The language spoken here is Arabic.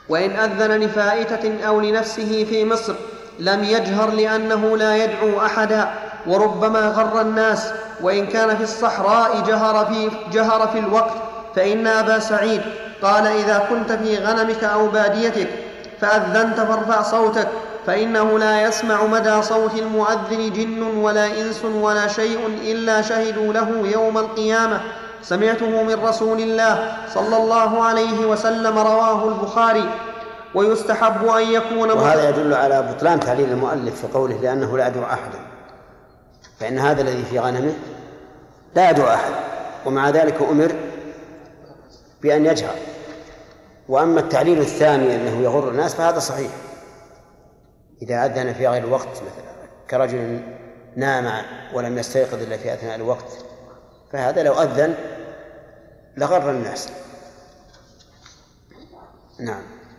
وإن أذن لفائتة أو لنفسه في مصر لم يجهر لأنه لا يدعو أحدا، وربما غر الناس. وإن كان في الصحراء جهر في الوقت. فإن أبا سعيد قال: إذا كنت في غنمك أو باديتك فأذنت فارفع صوتك، فإنه لا يسمع مدى صوت المؤذن جن ولا إنس ولا شيء إلا شهدوا له يوم القيامة. سمعته من رسول الله صلى الله عليه وسلم. رواه البخاري. ويستحب أن يكون وهذا يدل على بطلان تعليل المؤلف في قوله لأنه لا يدعو أحدا، فإن هذا الذي في غنمه لا يدعو أحد، ومع ذلك أمر بأن يجهر. وأما التعليل الثاني أنه يغر الناس فهذا صحيح إذا أذن في غير الوقت، مثلا كرجل نام ولم يستيقظ إلا في أثناء الوقت، فهذا لو أذن لغر الناس. نعم.